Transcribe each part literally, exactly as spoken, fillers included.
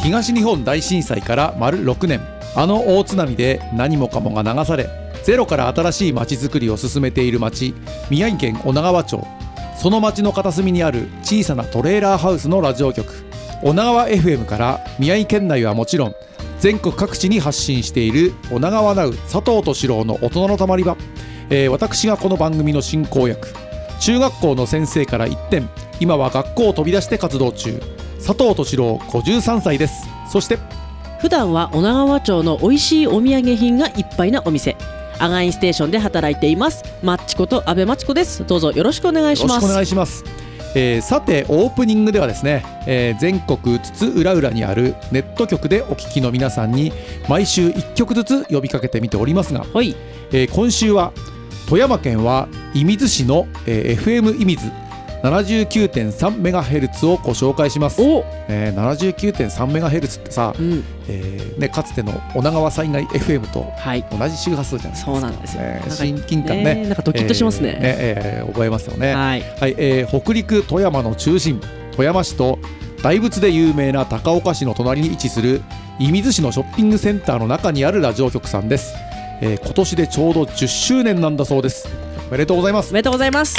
東日本大震災から丸ろくねん、あの大津波で何もかもが流され、ゼロから新しい町づくりを進めている町、宮城県女川町。その町の片隅にある小さなトレーラーハウスのラジオ局、女川 エフエム から宮城県内はもちろん全国各地に発信している女川ナウ佐藤敏郎の大人のたまり場、えー、私がこの番組の進行役、中学校の先生から一転、今は学校を飛び出して活動中、佐藤敏郎ごじゅうさんさいです。そして普段は女川町の美味しいお土産品がいっぱいなお店、アガインステーションで働いていますマッチこと安倍マチコです。どうぞよろしくお願いします。 よろしくお願いします。えー、さてオープニングではですね、えー、全国津々浦々にあるネット局でお聞きの皆さんに毎週いっきょくずつ呼びかけてみておりますが、はい、えー、今週は富山県は射水市の、えー、エフエム 射水 ななじゅうきゅうてんさんメガヘルツ をご紹介します。お、えー、ななじゅうきゅうてんさんメガヘルツ ってさ、うん、えーね、かつての女川災害 エフエム と同じ周波数じゃないですか。そうなんですよ、えー、親近感ね、 なんかドキッとしますね。 えーえー、覚えますよね。はい、はい、えー、北陸富山の中心富山市と大仏で有名な高岡市の隣に位置する射水市のショッピングセンターの中にあるラジオ局さんです。えー、今年でちょうどじゅっしゅうねんなんだそうです。おめでとうございます。 おめでとうございます。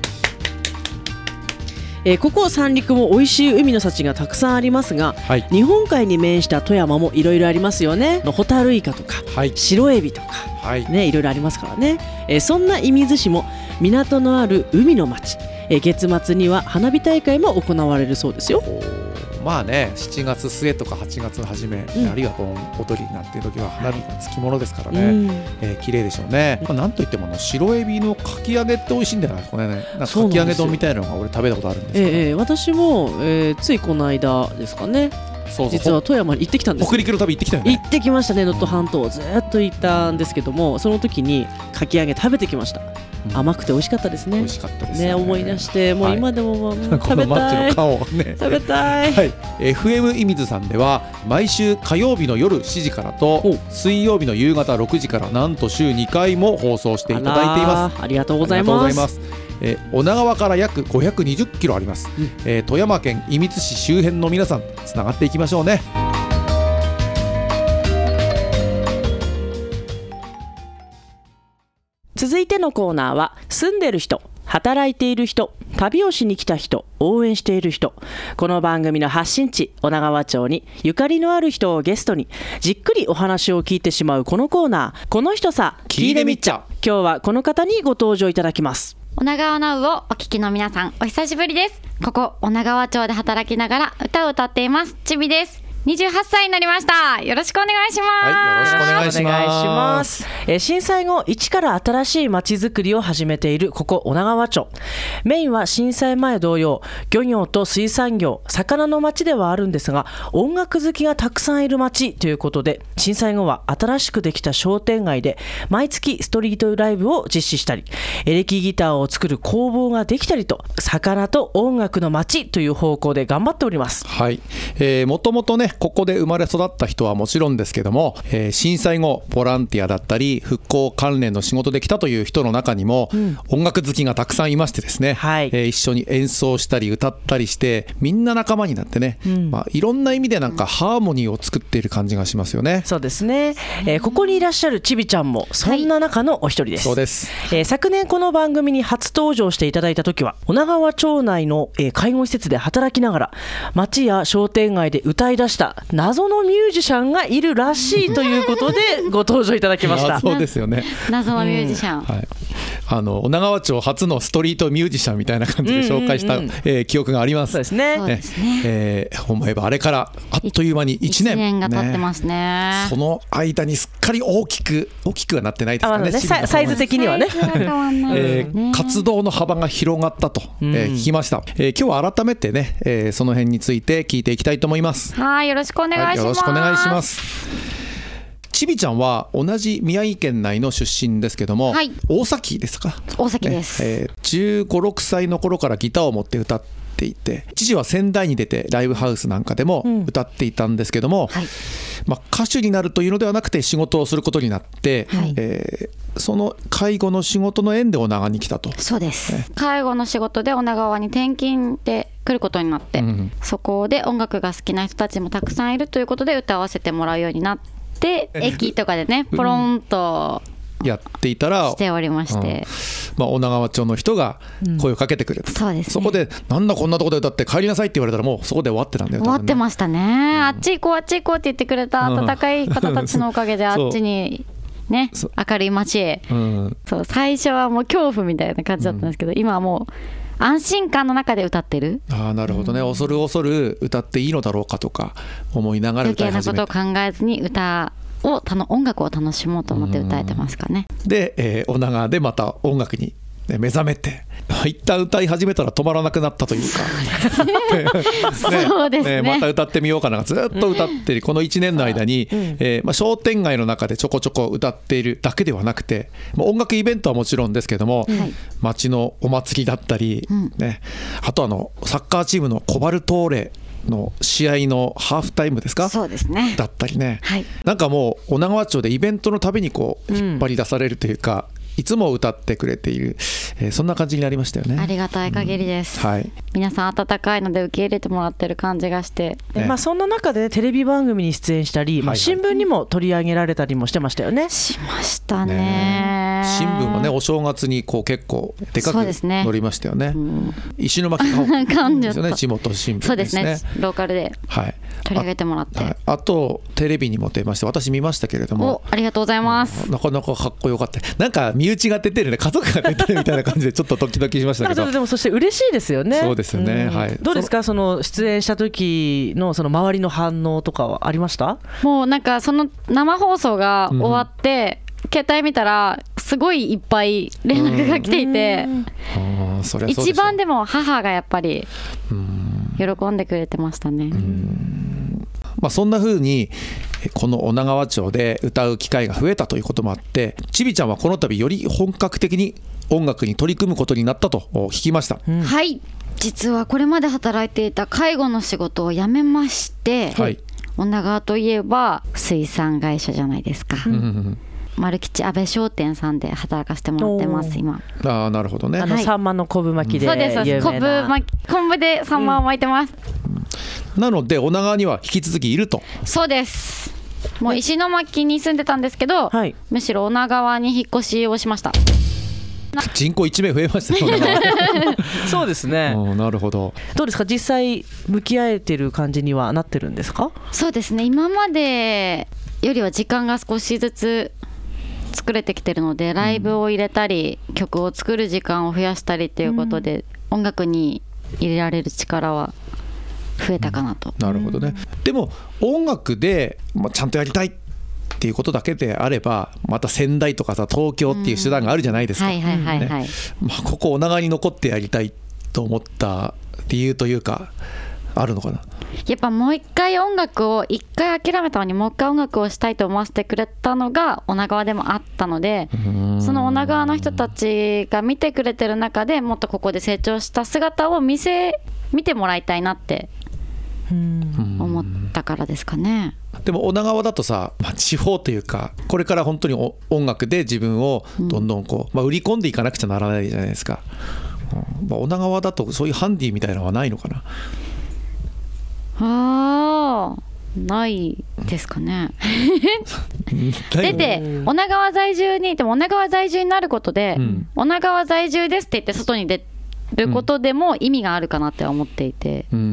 えー、ここ三陸も美味しい海の幸がたくさんありますが、はい、日本海に面した富山もいろいろありますよね。ホタルイカとか、はい、白エビとか、はい、ね、いろいろありますからね。えー、そんな射水市も港のある海の町、えー、月末には花火大会も行われるそうですよ。 まあね、しちがつ末とかはちがつの初め、うん、あるいは盆踊りなんていう時は花火がつきものですからね、はい、えー、綺麗でしょうね。まあ、なんといってもの白エビのかき揚げって美味しいんだよね。これね、なんかかき揚げ丼みたいなのが俺食べたことあるんですけど、 えー、私も、えー、ついこの間ですかね、そうそう、実は富山に行ってきたんです。 北陸の旅行ってきたよね。 行ってきましたね。能登半島をずっと行ったんですけども、その時にかき揚げ食べてきました。うん、甘くて美味しかったですね。 美味しかったですね。 ね、思い出してもう今でも、はい、食べたい。このマッチの顔をね、食べたい。 はい、エフエム 射水さんでは毎週火曜日の夜しちじからと水曜日の夕方ろくじからなんと週にかいも放送していただいています。 ありがとうございます。 えー、女川から約ごひゃくにじゅっキロあります。うん、えー、富山県射水市周辺の皆さんつながっていきましょうね。 続いてのコーナーは住んでる人、働いている人、旅をしに来た人、応援している人。この番組の発信地女川町にゆかりのある人をゲストにじっくりお話を聞いてしまうこのコーナー、この人さ聞いてみっちゃ。今日はこの方にご登場いただきます。 女川ナウをお聞きの皆さん、お久しぶりです。ここ女川町で働きながら歌を歌っていますちびです。にじゅうはっさいになりました。よろしくお願いします。 はい、よろしくお願いします。 えー、震災後一から新しい街づくりを始めているここ女川町。メインは震災前同様、漁業と水産業、魚の町ではあるんですが、音楽好きがたくさんいる町ということで、震災後は新しくできた商店街で毎月ストリートライブを実施したり、エレキギターを作る工房ができたりと、魚と音楽の町という方向で頑張っております。 はい、えー、もともとね、ここで生まれ育った人はもちろんですけども、えー、震災後ボランティアだったり復興関連の仕事で来たという人の中にも、うん、音楽好きがたくさんいましてですね、はい、えー、一緒に演奏したり歌ったりしてみんな仲間になってね、うん、まあ、いろんな意味でなんかハーモニーを作っている感じがしますよね。 そうですね、えー、ここにいらっしゃるちびちゃんもそんな中のお一人です。 そうです、 えー、昨年この番組に初登場していただいた時は女川町内の、えー、介護施設で働きながら町や商店街で歌い出した謎のミュージシャンがいるらしいということでご登場いただきました。 そうですよね、 謎のミュージシャン、 うん、はい、あの女川町初のストリートミュージシャンみたいな感じで紹介した、うんうんうん、えー、記憶があります。 そうですね、 ね、えー、思えばあれからあっという間にいちねん、 いちねんが経ってます ね, ねその間にすっかり大きく大きくはなってないですか ね, ねサ, サイズ的にはね、 えー、活動の幅が広がったと、えー、聞きました。えー、今日は改めてね、えー、その辺について聞いていきたいと思います。 はい、よろしくお願いします。はい、よろしくお願いします。 ちびちゃんは同じ宮城県内の出身ですけども、はい、大崎ですか。 大崎です、 ね、えー、じゅうご、ろくさいの頃からギターを持って歌っていて、父は仙台に出てライブハウスなんかでも歌っていたんですけども、うん、はい、まあ、歌手になるというのではなくて仕事をすることになって、はい、えー、その介護の仕事の縁で女川に来たと。 そうです、ね、介護の仕事で女川に転勤で来ることになって、うん、そこで音楽が好きな人たちもたくさんいるということで歌わせてもらうようになって駅とかでねポロンとやっていたらしておりまして、 うんまあ、女川町の人が声をかけてくれた、うん そ, ね、そこでなんだこんなとこで歌って帰りなさいって言われたらもうそこで終わってたんだよ。 終わってましたね、うん、あっち行こうあっち行こうって言ってくれた温かい方たちのおかげであっちにね明るい街へ、うん、そう最初はもう恐怖みたいな感じだったんですけど、うん、今はもう安心感の中で歌ってる。 ああなるほどね、うん、恐る恐る歌っていいのだろうかとか思いながら歌い始めて余計なことを考えずに歌を音楽を楽しもうと思って歌えてますかね。 で、えー、女川でまた音楽に目覚めて一旦歌い始めたら止まらなくなったというかそうですね、 ねまた歌ってみようかなずっと歌ってるこのいちねんの間に、うんえーまあ、商店街の中でちょこちょこ歌っているだけではなくて、まあ、音楽イベントはもちろんですけども、はい、街のお祭りだったり、うんね、あとあのサッカーチームのコバルトーレの試合のハーフタイムですか。 そうですねだったりね、 はい、 なんかもう女川町でイベントのたびにこう引っ張り出されるというか、うんいつも歌ってくれている、えー、そんな感じになりましたよね。 ありがたい限りです、 うんはい、 皆さん温かいので受け入れてもらってる感じがして、 ねまあ、そんな中でテレビ番組に出演したり、まあ、新聞にも取り上げられたりもしてましたよね。 しましたね。 ね新聞もねお正月にこう結構でかく載りましたよね。うん、石巻が感じですよね地元新聞ですね。 そうですねローカルで取り上げてもらって、 はい、あ, あとテレビにも出まして私見ましたけれどもおありがとうございます、 うん、なかなかかっこよかった。なんか身内が出てるね家族が出てるみたいな感じでちょっとドキドキしましたけどでもそして嬉しいですよね。 そうですよね、うんはい、 どうですかその出演した時のその周りの反応とかはありました？ もうなんかその生放送が終わって、うん、携帯見たらすごいいっぱい連絡が来ていて、うん、そりゃそうでしょ。一番でも母がやっぱり喜んでくれてましたね。 うんまあ、そんな風にこの女川町で歌う機会が増えたということもあってちびちゃんはこの度より本格的に音楽に取り組むことになったと聞きました、うん、 はい実はこれまで働いていた介護の仕事を辞めまして、はい、女川といえば水産会社じゃないですか、うん、丸吉安倍商店さんで働かせてもらってます今。 あなるほどね。 あのサンマの昆布巻きで有名な、 そうです昆布巻き昆布でサンマを巻いてます、 うん、なので女川には引き続きいると。 そうですもう石巻に住んでたんですけど、はい、むしろ女川に引っ越しをしました。 人口いち名増えましたねそうですね。 なるほど。 どうですか実際向き合えてる感じにはなってるんですか？ そうですね今までよりは時間が少しずつ作れてきてるのでライブを入れたり、うん、曲を作る時間を増やしたりということで、うん、音楽に入れられる力は増えたかなと、 うん、なるほどね。でも音楽で、まあ、ちゃんとやりたいっていうことだけであればまた仙台とかさ東京っていう手段があるじゃないですか。ここ女川に残ってやりたいと思った理由というかあるのかな。 やっぱもう一回音楽を一回諦めたのにもう一回音楽をしたいと思わせてくれたのが女川でもあったのでその女川の人たちが見てくれてる中でもっとここで成長した姿を見せ見てもらいたいなって思ったからですかね。 でも女川だとさ、まあ、地方というかこれから本当に音楽で自分をどんどんこう、まあ、売り込んでいかなくちゃならないじゃないですか、うんまあ、女川だとそういうハンディみたいなのはないのかな。 あーないですかね出て女川在住にでも女川在住になることで、うん、女川在住ですって言って外に出ることでも意味があるかなって思っていて、うん、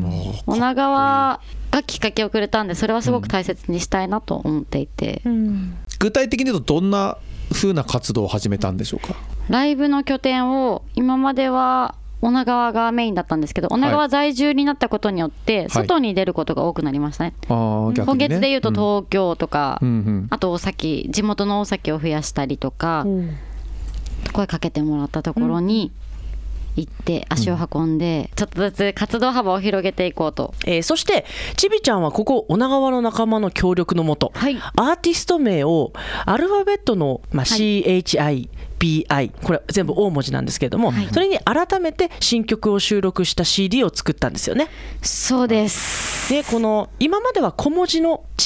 女川がきっかけをくれたんでそれはすごく大切にしたいなと思っていて、うん、 具体的に言うとどんな風な活動を始めたんでしょうか。 ライブの拠点を今までは女川がメインだったんですけど女川在住になったことによって外に出ることが多くなりましたね、はい、今月でいうと東京とか、うんうんうん、あと大崎地元の大崎を増やしたりとか、うん、声かけてもらったところに行って足を運んでちょっとずつ活動幅を広げていこうと、 えー、そしてちびちゃんはここ女川の仲間の協力のもと、はい、アーティスト名をアルファベットの、まあ、シーエイチアイピーアイ これ全部大文字なんですけれども、はい、それに改めて新曲を収録した シーディー を作ったんですよね。 そうです。 でこの今までは小文字のちび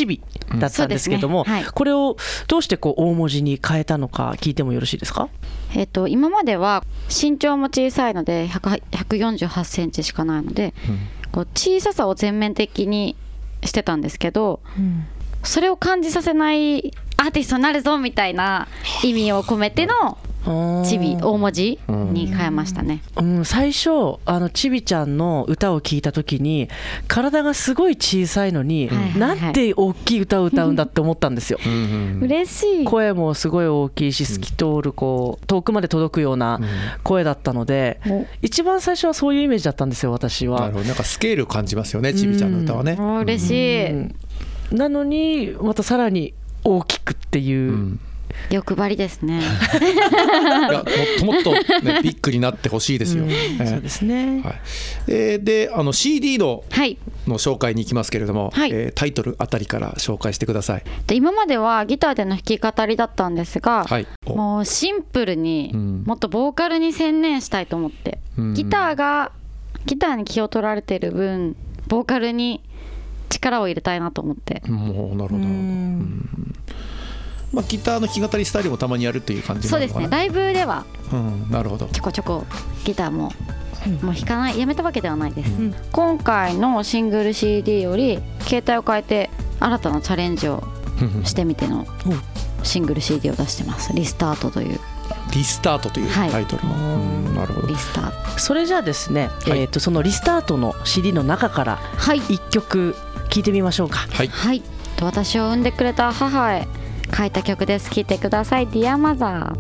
だったんですけども、 うんはい、 これをどうしてこう大文字に変えたのか聞いてもよろしいですか？ えっと、今までは身長も小さいのでひゃくよんじゅうはちセンチしかないので、うん、こう小ささを全面的にしてたんですけど、うん、それを感じさせないアーティストになるぞみたいな意味を込めてのちび大文字に変えましたね、 うんうん、最初あのちびちゃんの歌を聴いた時に体がすごい小さいのに、はいはいはい、なんて大きい歌を歌うんだって思ったんですよ嬉しい。 声もすごい大きいし透き通るこう遠くまで届くような声だったので、うん、一番最初はそういうイメージだったんですよ私は。 なるほど、なんかスケール感じますよねちびちゃんの歌はね、 うん、嬉しい、 うん、なのにまたさらに大きくっていう、うん、 欲張りですねいやもっともっと、ね、ビッグになってほしいですよ、うんえー、 そうですね、 はいえー、であの シーディー の、はい、の紹介に行きますけれども、はいえー、タイトルあたりから紹介してください。 で今まではギターでの弾き語りだったんですが、はい、もうシンプルに、うん、もっとボーカルに専念したいと思って、うん、ギターがギターに気を取られている分ボーカルに力を入れたいなと思って。 もうなるほど、うんまあ、ギターの弾き語りスタイルもたまにやるっていう感じなのかな。 そうですね、ライブでは、 うん、なるほどちょこちょこギターも、うん、もう弾かないやめたわけではないです、うん、今回のシングル シーディー より携帯を変えて新たなチャレンジをしてみてのシングル シーディー を出してます。リスタートというリスタートというタイトルの、はいうん、なるほど。 リスタート。 それじゃあですね、はいえー、とそのリスタートの シーディー の中からいっきょく聴いてみましょうか。 はい、 はい、私を産んでくれた母へ書いた曲です。聴いてください。 Dear Mother。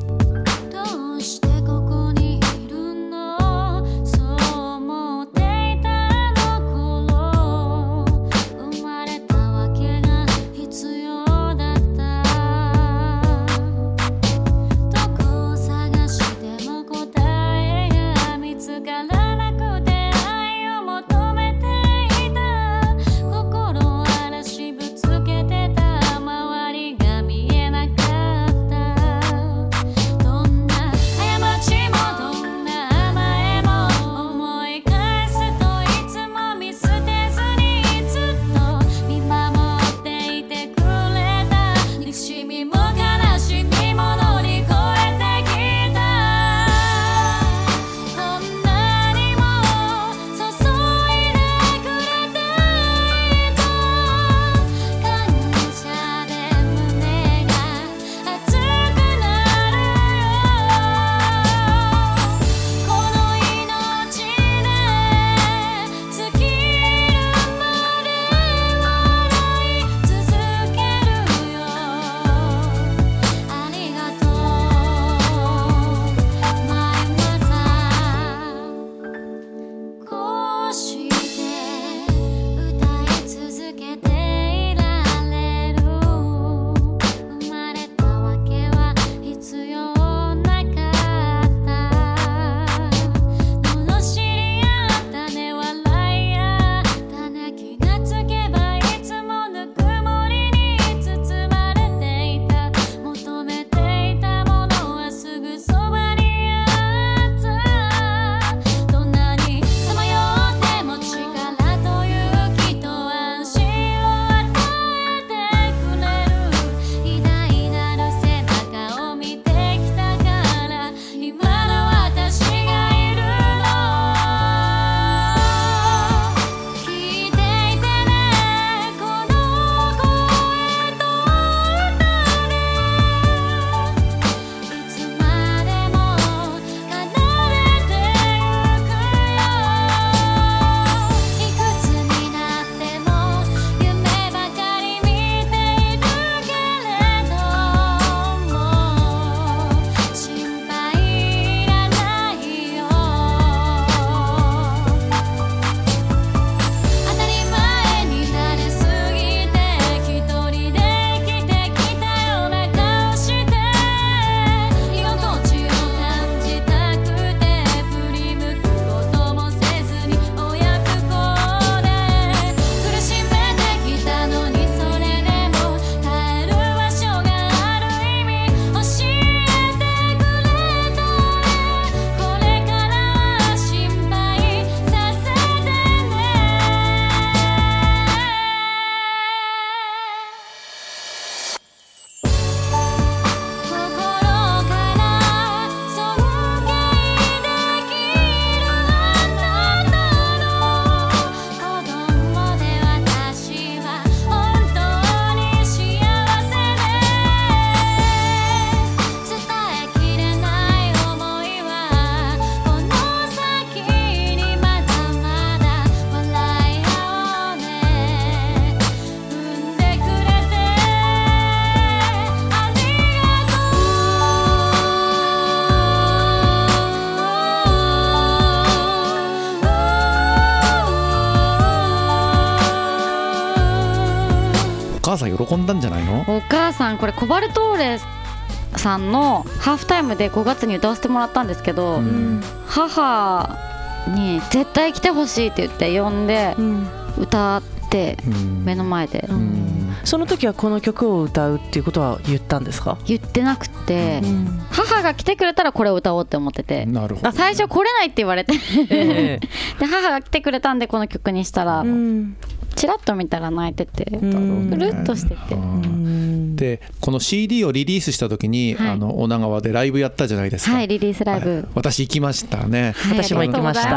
喜んだんじゃないの？ お母さんこれコバルトーレさんのハーフタイムでごがつに歌わせてもらったんですけど、うん、母に絶対来てほしいって言って呼んで歌って目の前で、うんうん、 その時はこの曲を歌うっていうことは言ったんですか？ 言ってなくて、うん、母が来てくれたらこれを歌おうって思ってて、 なるほど、 最初来れないって言われて、えー、で母が来てくれたんでこの曲にしたら、うん、チラッと見たら泣いてて、うるっとしてて、 でこの シーディー をリリースした時に、はい、あの女川でライブやったじゃないですか。 はい、リリースライブ、はい、 私行きましたね、 はい、私も行きました。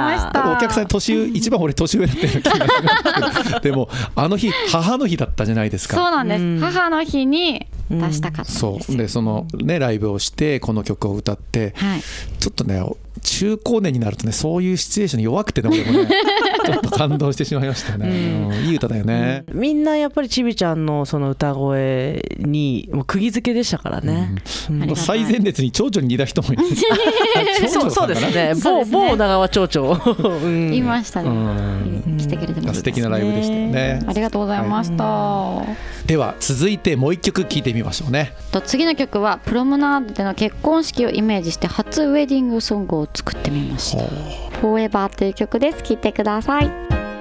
お客さん年上、一番俺年上だったような気がするんですけどでもあの日母の日だったじゃないですか。 そうなんです、うん、母の日に出したかったんですよ、 うん、そうでそのねライブをしてこの曲を歌って、はい、ちょっとね中高年になるとねそういうシチュエーションに弱くてね俺もねちょっと感動してしまいましたね、うん、いい歌だよね、 うん、みんなやっぱりちびちゃんのその歌声にもう釘付けでしたからね、 うんうん、最前列に蝶々に似た人もいるそうそうですね、某某長川町長うん、いましたね、うん、来てくれてます、 素敵なライブでしたよね。 ありがとうございました、はい、では続いてもう一曲聴いてみましょうね。 と次の曲はプロムナードでの結婚式をイメージして初ウェディングソングを作ってみました。フォーエバーという曲です。聴いてください。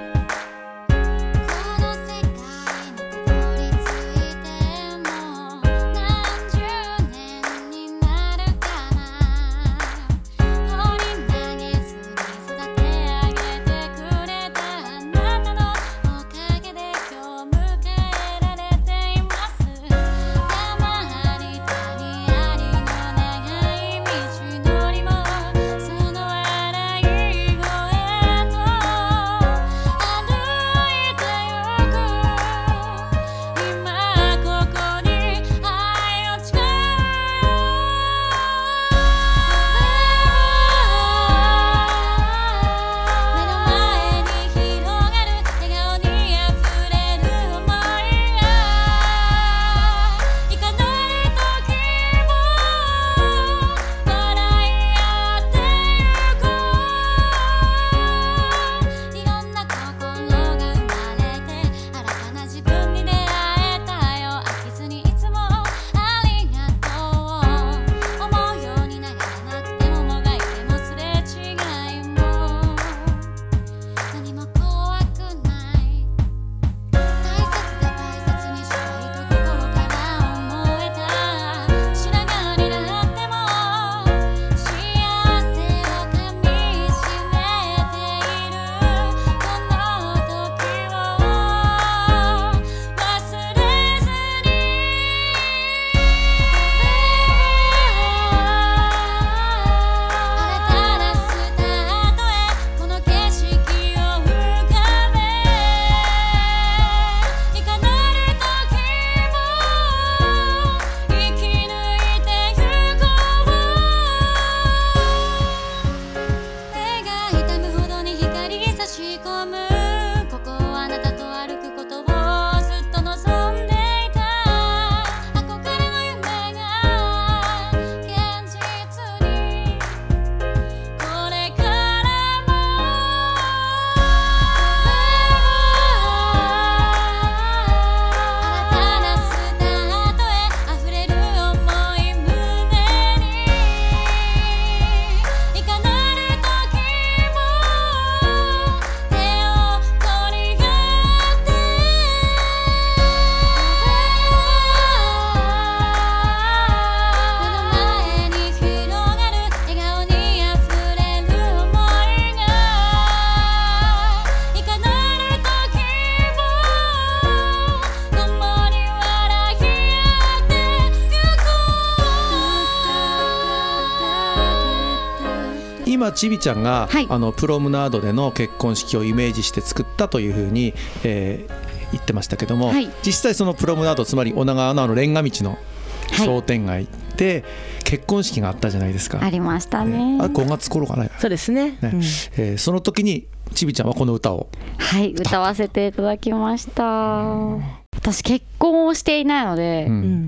今ちびちゃんが、はい、あのプロムナードでの結婚式をイメージして作ったというふうに、えー、言ってましたけども、はい、実際そのプロムナードつまり女川のあのレンガ道の商店街で結婚式があったじゃないですか。 ありましたね。 あごがつ頃かな。 そうですね、ね、 うん、えー、その時にちびちゃんはこの歌をはい歌わせていただきました、うん、私結婚をしていないので、うん、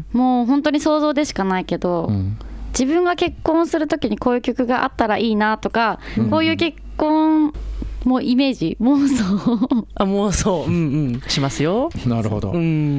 もう本当に想像でしかないけど、うん、自分が結婚する時にこういう曲があったらいいなとか、うん、こういう結婚もうイメージ妄想あ妄想うんうんしますよ。 なるほど、 うん、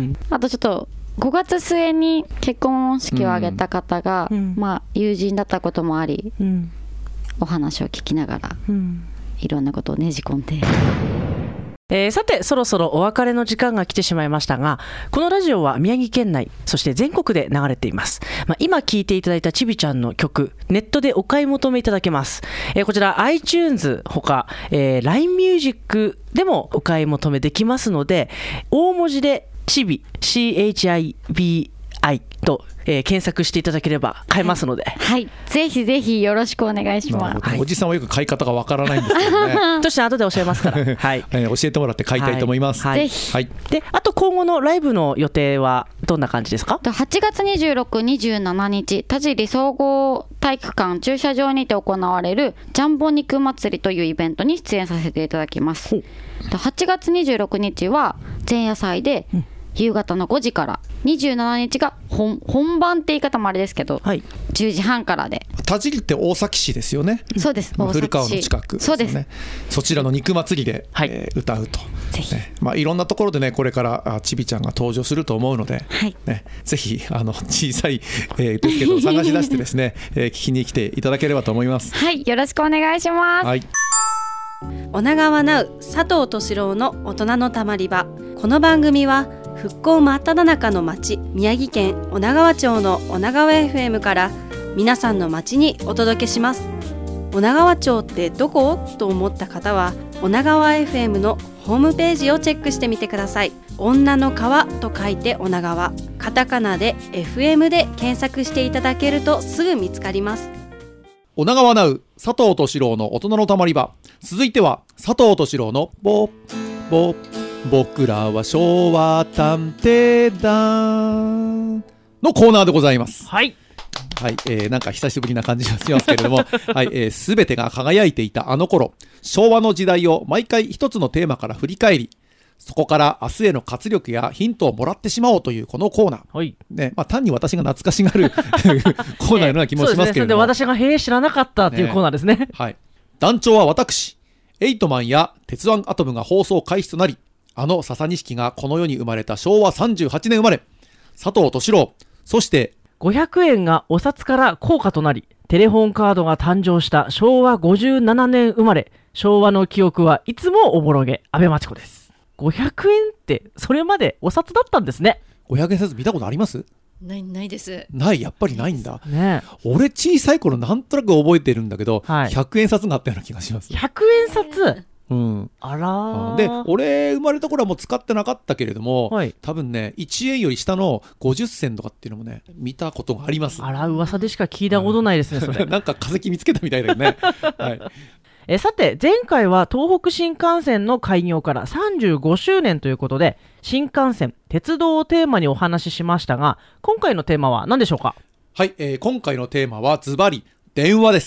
あとちょっとごがつ末に結婚式を挙げた方が、 うんまあ、友人だったこともあり、 うん、 お話を聞きながら、うん、いろんなことをねじ込んで、 えー、さてそろそろお別れの時間が来てしまいましたが、このラジオは宮城県内そして全国で流れています。まあ、今聴いていただいたちびちゃんの曲、ネットでお買い求めいただけます。えー、こちら iTunes ほか、えー、ライン Music でもお買い求めできますので、大文字でチビ シーエイチアイビーアイ と、えー、検索していただければ買えますので、 はい、はい、ぜひぜひよろしくお願いします。 はい、おじさんはよく買い方がわからないんですけどねとして後で教えますから、はいえー、教えてもらって買いたいと思います。 はいはい、ぜひ、はい、であと今後のライブの予定はどんな感じですか？ はちがつにじゅうろく、にじゅうしちにち田尻総合体育館駐車場にて行われるジャンボ肉祭りというイベントに出演させていただきます。はちがつにじゅうろくにちは前夜祭で、うん、夕方のごじから、にじゅうしちにちが 本, 本番って言い方もあれですけど、はい、じゅうじはんからで。 田尻って大崎市ですよね。 そうです、大崎市古川の近くですよね。そうです。そちらの肉祭りで、はい、えー、歌うと、ぜひ、ね、まあ、いろんなところでねこれからちびちゃんが登場すると思うので、はいね、ぜひあの小さい、えー、ですけど探し出してですね、えー、聞きに来ていただければと思います。 はい、よろしくお願いします。はい、 女川ナウ佐藤敏郎の大人のたまり場。この番組は復興真っ只中の町、宮城県女川町の女川 エフエム から皆さんの町にお届けします。女川町ってどこ？と思った方は女川 エフエム のホームページをチェックしてみてください。女の川と書いて女川、カタカナで エフエム で検索していただけるとすぐ見つかります。 女川ナウ佐藤敏郎の大人のたまり場。続いては佐藤敏郎のボボ僕らは昭和探偵団のコーナーでございます。 はい、 はい、えー、なんか久しぶりな感じがしますけれども、はい、えー、全てが輝いていたあの頃、昭和の時代を毎回一つのテーマから振り返り、そこから明日への活力やヒントをもらってしまおうというこのコーナー、はいね、まあ、単に私が懐かしがるコーナーのような気もしますけれども、 ね、私がへえ知らなかったっていうコーナーですね。 はい、団長は私エイトマンや鉄腕アトムが放送開始となり、あの笹錦がこの世に生まれたしょうわさんじゅうはちねん生まれ佐藤敏郎、そしてごひゃくえんがお札から硬貨となりテレホンカードが誕生したしょうわごじゅうななねん生まれ、昭和の記憶はいつもおぼろげ、安倍真知子です。ごひゃくえんってそれまでお札だったんですね。 ごひゃくえん札見たことあります？ ないないです。 ない、やっぱりないんだ、 ね、 俺小さい頃なんとなく覚えてるんだけど、はい、ひゃくえん札があったような気がします。 ひゃくえん札、うん、あらで俺生まれた頃はもう使ってなかったけれども、はい、多分ねいちえんより下のごじゅっせんとかっていうのもね見たことがあります。 あら、噂でしか聞いたことないですね、それなんか化石見つけたみたいだよね、はい、 えさて前回は東北新幹線の開業からさんじゅうごしゅうねんということで新幹線鉄道をテーマにお話ししましたが、今回のテーマは何でしょうか？ はい、えー、今回のテーマはズバリ電話です。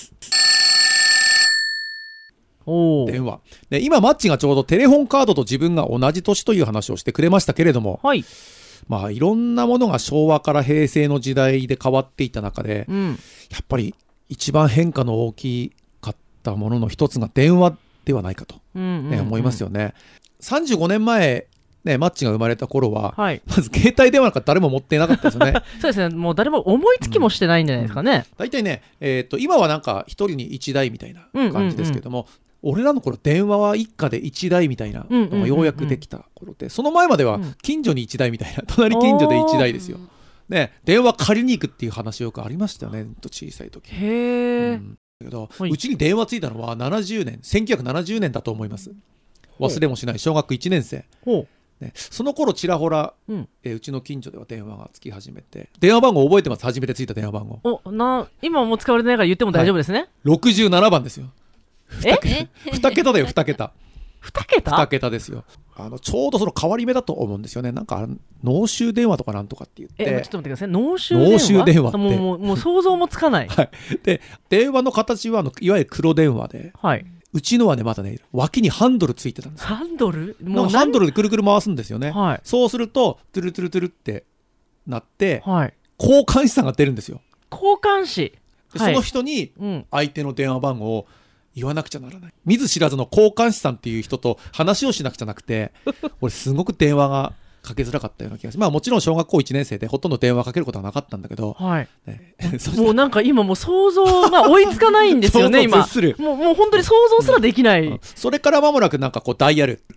電話で今マッチがちょうどテレホンカードと自分が同じ年という話をしてくれましたけれども、はい、まあいろんなものが昭和から平成の時代で変わっていった中で、うん、やっぱり一番変化の大きかったものの一つが電話ではないかと、うんうんうん、ね、思いますよね。さんじゅうごねんまえね、マッチが生まれた頃は、はい、まず携帯電話なんか誰も持っていなかったですよね。 そうですね、もう誰も思いつきもしてないんじゃないですかね。 だいたいね、えーと、今はなんか一人に一台みたいな感じですけども、うんうんうん、俺らの頃電話は一家で一台みたいなのがようやくできた頃で、その前までは近所に一台みたいな、隣近所で一台ですよ、ね、電話借りに行くっていう話よくありましたよね、小さい時。 へー、うん、 だけど、はい、うちに電話ついたのはななじゅうねんせんきゅうひゃくななじゅうねんだと思います。忘れもしない小学いちねん生、ね、その頃ちらほら、うんえー、うちの近所では電話がつき始めて、電話番号覚えてます？初めてついた電話番号。 おな今もう使われてないから言っても大丈夫ですね、はい、 ろくじゅうななばんですよ。 えに桁だよ、に桁。に桁？ に桁ですよ。あのちょうどその変わり目だと思うんですよね。なんか濃州電話とかなんとかって言って、 えちょっと待ってください、濃州電話？ 濃州電話ってもう、もう、もう想像もつかない、 はい、で電話の形はあのいわゆる黒電話で、はい、うちのはねまだね脇にハンドルついてたんですよ。 ハンドル？ もうハンドルでくるくる回すんですよね、はい、そうするとトゥルトゥルトゥルってなって、はい、交換士さんが出るんですよ。 交換士、 で、はい、その人に相手の電話番号を言わなくちゃならない。見ず知らずの交換士さんっていう人と話をしなくちゃなくて俺すごく電話がかけづらかったような気がします。まあもちろん小学校いちねん生でほとんど電話かけることはなかったんだけど、 はいね、 もうなんか今もう想像が追いつかないんですよね今もう、もう本当に想像すらできない、うんうん、 それから間もなくなんかこうダイヤル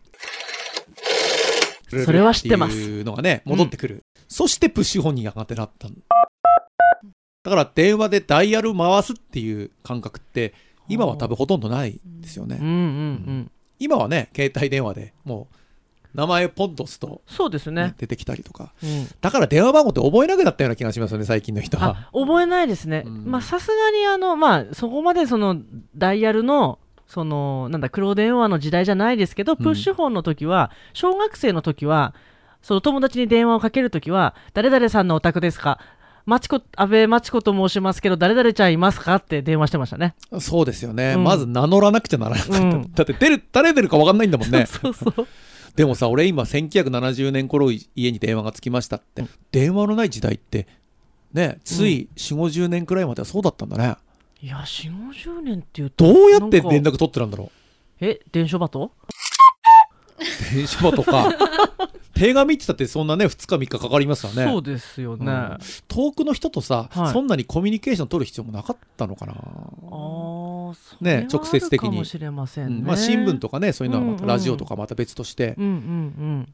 それは知ってますっていうのがね戻ってくる、うん、そしてプッシュ本にやがてなっただから電話でダイヤル回すっていう感覚って今は多分ほとんどないですよね、うんうんうん、今はね携帯電話でもう名前ポンと押すと、 そうですね、 出てきたりとか、うん、だから電話番号って覚えなくなったような気がしますよね最近の人は。 覚えないですね、うん、まあさすがにあのまあそこまでそのダイヤルのそのなんだ黒電話の時代じゃないですけど、プッシュフォンの時は、うん、小学生の時はその友達に電話をかける時は誰々さんのお宅ですか、まちこ安倍まちこと申しますけど誰々ちゃんいますかって電話してましたね。 そうですよね、うん、まず名乗らなくちゃならなかった、うん、だって出る誰出るか分かんないんだもんねそうそうそうでもさ俺今せんきゅうひゃくななじゅうねん頃家に電話がつきましたって、うん、電話のない時代ってねつい よんじゅうごじゅうねんくらいまではそうだったんだね。 いや よんじゅうごじゅうねんっていうとどうやって連絡取ってたんだろう。 え電書バト電書バトか手紙って言ったってそんなねふつかみっかかかりますからね。 そうですよね、うん、 遠くの人とさ、はい、そんなにコミュニケーション取る必要もなかったのかな。 あね、直接的にかもしれませんね、 うんまあ、新聞とかねそういうのはまたラジオとかまた別として、 うんうんうん、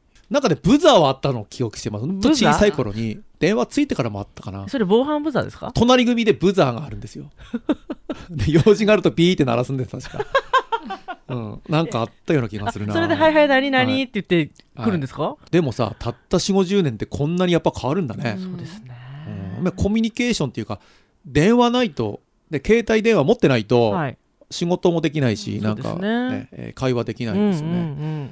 なんかねブザーはあったのを記憶してます。ほんと小さい頃に電話ついてからもあったかな。 それ防犯ブザーですか。 隣組でブザーがあるんですよで用事があるとビーって鳴らすんです確かうん、なんかあったような気がするな。 それではいはい何々、はい、って言って来るんですか、はい、 でもさたった よんじゅうごじゅうねんってこんなにやっぱ変わるんだね。 そうですね、 うん、コミュニケーションっていうか電話ないとで携帯電話持ってないと、はい、仕事もできないし、うん、なんか、ねねえー、会話できないですよね、うんうんうん、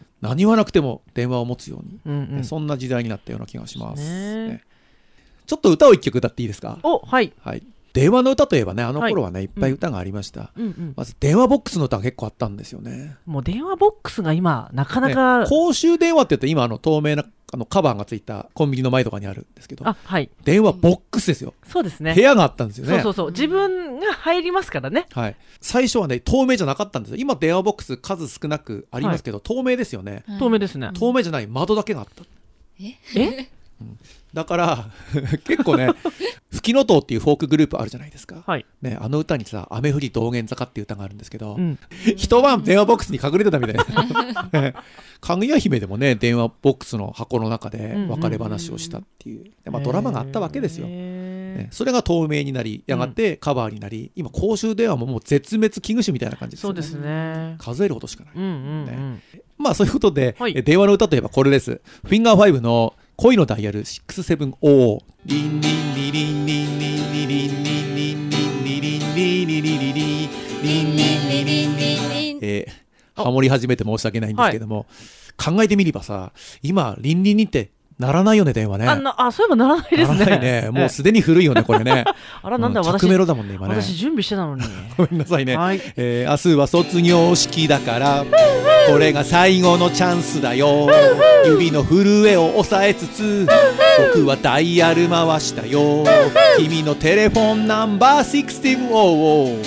何はなくても電話を持つように、うんうん、そんな時代になったような気がします、ねね、ちょっと歌を一曲歌っていいですか。 お、はい、 はい、電話の歌といえばねあの頃はね、はい、いっぱい歌がありました、うんうんうん、まず電話ボックスの歌が結構あったんですよね。 もう電話ボックスが今なかなか、 ね、公衆電話って言うと今あの透明なあのカバーがついたコンビニの前とかにあるんですけど、 あ、はい、 電話ボックスですよ。 そうですね、 部屋があったんですよね。 そうそうそう自分が入りますからね、 はい、最初はね透明じゃなかったんですよ。今電話ボックス数少なくありますけど、はい、透明ですよね、 うん、透明ですね。 透明じゃない窓だけがあった。 ええうん、だから結構ねフキノトウっていうフォークグループあるじゃないですか、はいね、あの歌にさ雨降り道玄坂っていう歌があるんですけど、うん、一晩電話ボックスに隠れてたみたいなかぐや姫でもね電話ボックスの箱の中で別れ話をしたっていう、でまあ、ドラマがあったわけですよ、ね、それが透明になりやがてカバーになり、うん、今公衆電話ももう絶滅危惧種みたいな感じですよね。 そうですね、 数えるほどしかない、 うんうんうんね、まあそういうことで、 はい、 電話の歌といえばこれです。フィンガーファイブの恋のダイヤルろくじゅうななリンリンリリンリンリンリリンリンリンリリンリリンリリリリリリンリンリリンリン、えー、ハモり始めて申し訳ないんですけども、はい、考えてみればさ今リンリンリンってならないよね電話ね。 あ, なあそういえばならないですね。 ならないね、もうすでに古いよねこれねあらなんだ、うん、私着メロだもんね今ね。 私準備してたのにごめんなさいね、 はい、 えー、明日は卒業式だからこれが最後のチャンスだよ指の震えを抑えつつ僕はダイヤル回したよ君のテレフォンナンバーろくじゅうな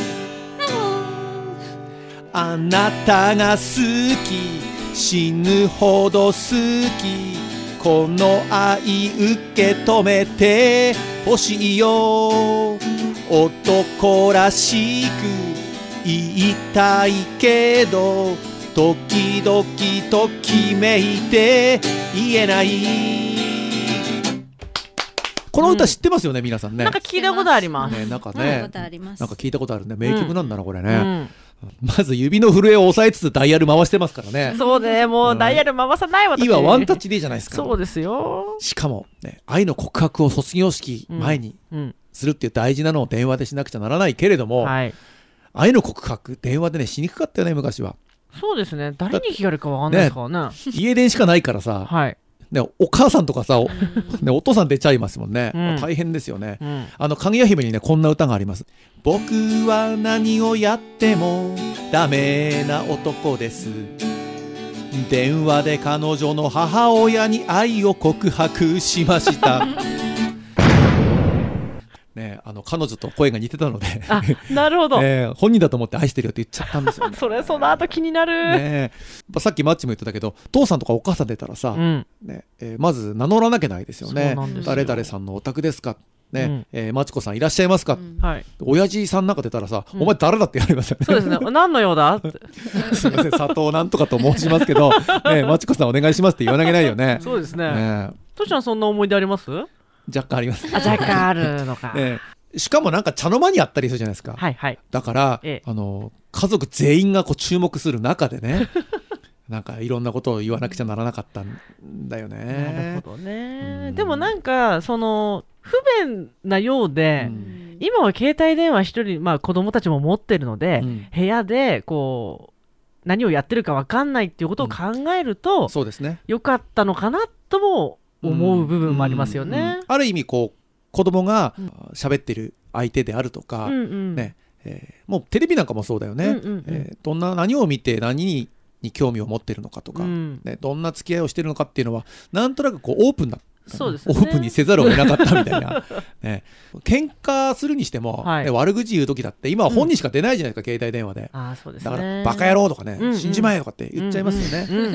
なあなたが好き死ぬほど好きこの愛受け止めてほしいよ男らしく言いたいけど時々ときめいて言えない。この歌知ってますよね、うん、皆さんね。 なんか聞いたことあります、 ね、なんかねなんか聞いたことあるね。名曲なんだなこれね、うんうんまず指の震えを抑えつつダイヤル回してますからね。 そうねもうダイヤル回さない私、 うん、今ワンタッチでいいじゃないですか。 そうですよ。 しかも、ね、愛の告白を卒業式前にするっていう大事なのを電話でしなくちゃならないけれども、はい、愛の告白電話でねしにくかったよね昔は。 そうですね誰に聞かれるかわかんないですからね。 家電しかないからさ、はいね、お母さんとかさ お,、ね、お父さん出ちゃいますもんね、うん、大変ですよね、うん、あのかぐや姫にねこんな歌があります。僕は何をやってもダメな男です。電話で彼女の母親に愛を告白しましたね、あの彼女と声が似てたのであなるほど、 ね、本人だと思って愛してるよって言っちゃったんですよねそれその後気になる、 ね、さっきマッチも言ってたけど父さんとかお母さん出たらさ、うんねえー、まず名乗らなきゃないですよね。誰々さんのお宅ですかねうんえー、マチコさんいらっしゃいますか、うんはい、親父さんなんか出たらさ、うん、お前誰だって言われますよね。 そうですね何の用だってすいません佐藤なんとかと申しますけど、ね、マチコさんお願いしますって言わなきゃないよね。 そうですね。ねとしちゃんそんな思い出あります？ 若干あります。 あ若干あるのか、 ね、しかもなんか茶の間にあったりするじゃないですか、はいはい、だから、ええ、あの家族全員がこう注目する中でねなんかいろんなことを言わなくちゃならなかったんだよね。 なるほどね、うん、でもなんかその不便なようで、うん、今は携帯電話一人、まあ、子供たちも持ってるので、うん、部屋でこう何をやってるか分かんないっていうことを考えると、うん、そうですね、よかったのかなとも思う部分もありますよね、うんうんうん、 ある意味こう子供が喋ってる相手であるとか、うんうんねえー、もうテレビなんかもそうだよね、うんうんうんえー、どんな何を見て何にに興味を持ってるのかとか、うんね、どんな付き合いをしてるのかっていうのはなんとなくこうオープンなそうですね、 オープンにせざるを得なかったみたいな、ね、喧嘩するにしても、はいね、悪口言う時だって今は本人しか出ないじゃないですか、うん、携帯電話で。あそうですね、だからバカ野郎とかね、うんうん、死んじまえとかって言っちゃいますよね、うんうんうん、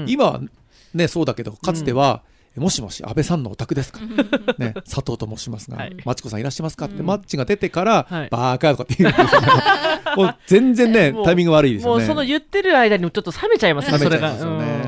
今はねそうだけどかつては、うん、もしもし安倍さんのお宅ですか、ね、佐藤と申しますが、はい、マチコさんいらっしゃいますかって、うん、マッチが出てから、はい、バカとかって言うんですよもう全然ねタイミング悪いですよね。 もうその言ってる間にちょっと冷めちゃいますね。 冷めちゃいますよね、